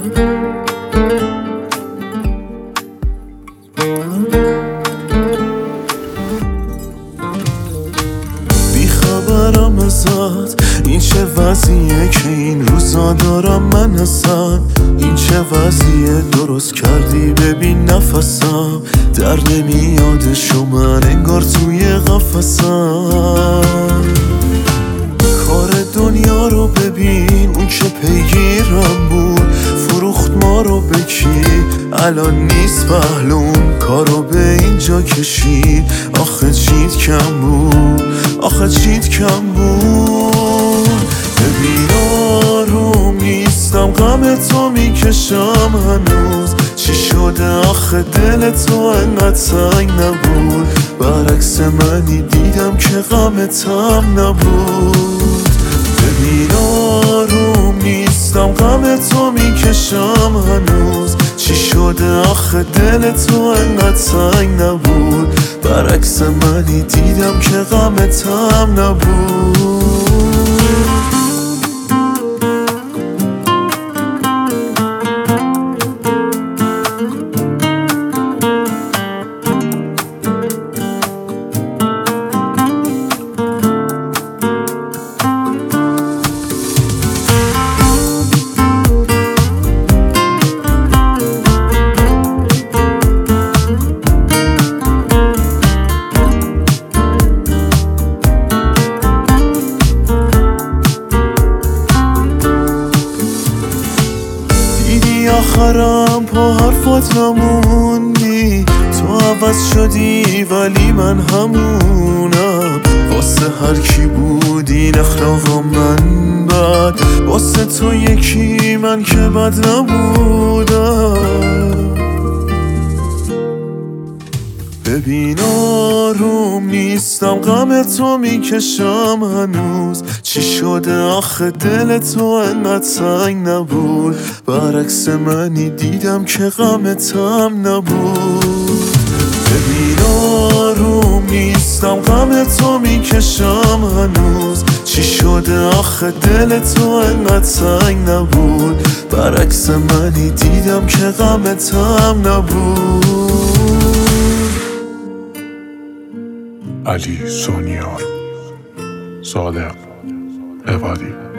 بیخبرم ازت، این چه وضعیه که این روزا دارم من ازت. این چه وضعیه درست کردی ببین نفسم در نمیادشو من انگار توی قفسم. کار دنیا رو ببین اون که پیگیرم بود فروخت ما رو به کی، الان نیست پهلوم کارو به اینجا کشید. آخه چیت کم بود، آخه چیت کم بود. ببین آروم نیستم غم تو میکشم هنوز. چی شده آخه دل تو انقدر تنگ نبود؟ برعکس منی دیدم که غمتم نبود. ببین آروم نیستم غم تو میکشم هنوز. چی شده آخه دل تو انقدر تنگ نبود؟ برعکس منی دیدم که غمتم نبود. آخرم پا حرفات نموندی، تو عوض شدی ولی من همونم. واسه هر کی بود این اخلاقا من بد، واسه تو یکی من که بد نبودم. ببین آروم نیستم غم تو میکشم هنوز. چی شده آخه دل تو انقدر تنگ نبود؟ برعکس منی دیدم که غمتم نبود. ببین آروم نیستم غم تو میکشم هنوز. چی شده آخه دل تو انقدر تنگ نبود؟ برعکس منی دیدم که غمتم نبود. علی سونیار، صادق عبادی.